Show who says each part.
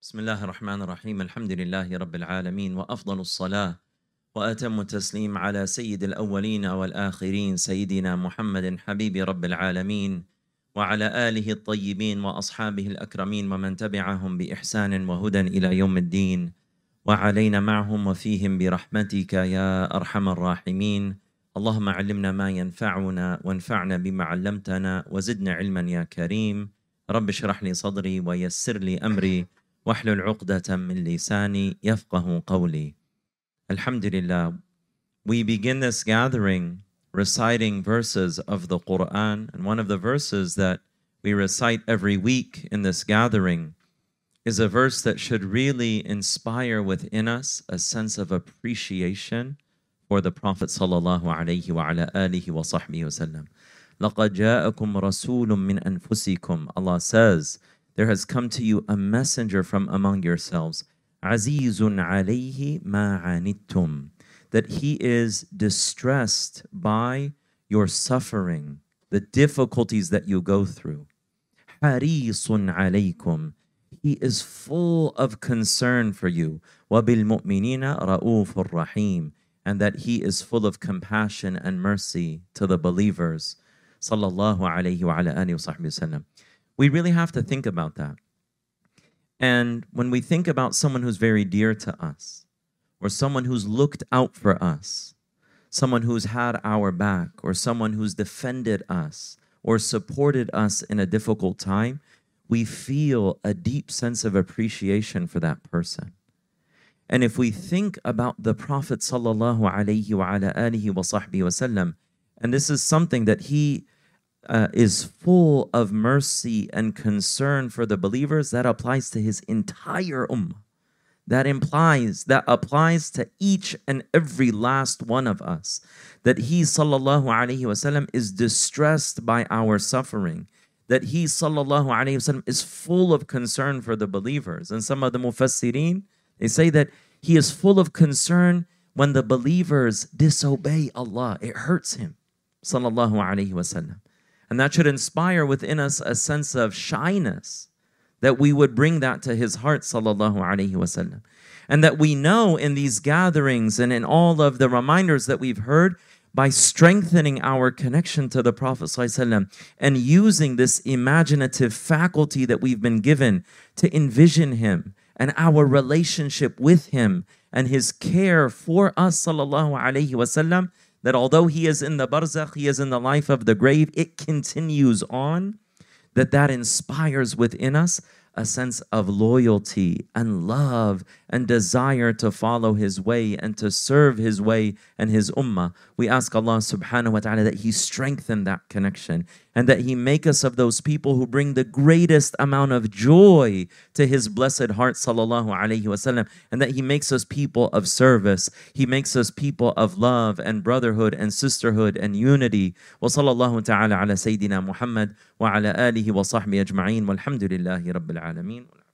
Speaker 1: بسم الله الرحمن الرحيم الحمد لله رب العالمين وأفضل الصلاة وأتم التسليم على سيد الأولين والآخرين سيدنا محمد حبيب رب العالمين وعلى آله الطيبين وأصحابه الأكرمين ومن تبعهم بإحسان وهدى إلى يوم الدين وعلينا معهم وفيهم برحمتك يا أرحم الراحمين. اللهم علمنا ما ينفعنا وانفعنا بما علمتنا وزدنا علما يا كريم. رب اشرح لي صدري ويسر لي أمري واحلل عقدة من لساني يفقه قولي. Alhamdulillah, we begin this gathering reciting verses of the Quran, and one of the verses that we recite every week in this gathering is a verse that should really inspire within us a sense of appreciation for the Prophet sallallahu alaihi wa ala alihi wa sahbihi wa sallam. لَقَدْ جَاءَكُمْ رَسُولٌ مِّنْ أَنفُسِكُمْ. Allah says, there has come to you a messenger from among yourselves, عَزِيزٌ عَلَيْهِ مَا عَنِتُّمْ, that he is distressed by your suffering, the difficulties that you go through. حَرِيصٌ عَلَيْكُمْ, he is full of concern for you. وَبِالْمُؤْمِنِينَ رَؤُوفٌ رَحِيمٌ, and that he is full of compassion and mercy to the believers. Sallallahu alayhi wa ala alihi wa sahbihi wa sallam. We really have to think about that. And when we think about someone who's very dear to us, or someone who's looked out for us, someone who's had our back, or someone who's defended us, or supported us in a difficult time, we feel a deep sense of appreciation for that person. And if we think about the Prophet sallallahu alayhi wa ala alihi wa sahbihi wa sallam, and this is something that he is full of mercy and concern for the believers, that applies to his entire ummah. That applies to each and every last one of us. That he sallallahu alayhi wa sallam is distressed by our suffering. That he sallallahu alayhi wa sallam is full of concern for the believers. And some of the mufassirin, they say that he is full of concern when the believers disobey Allah. It hurts him, sallallahu alayhi wa sallam. And that should inspire within us a sense of shyness, that we would bring that to his heart, sallallahu alayhi wa sallam. And that we know in these gatherings and in all of the reminders that we've heard, by strengthening our connection to the Prophet sallallahu alayhi wa sallam and using this imaginative faculty that we've been given to envision him and our relationship with him and his care for us, sallallahu alayhi wa sallam, that although he is in the barzakh, he is in the life of the grave, it continues on, that inspires within us a sense of loyalty and love and desire to follow his way and to serve his way and his ummah. We ask Allah subhanahu wa ta'ala that he strengthen that connection and that he make us of those people who bring the greatest amount of joy to his blessed heart, sallallahu alayhi wa sallam, and that he makes us people of service. He makes us people of love and brotherhood and sisterhood and unity. Wa sallallahu ta'ala ala Sayyidina Muhammad wa ala alihi wa sahbihi ajma'in walhamdulillahi rabbil alameen.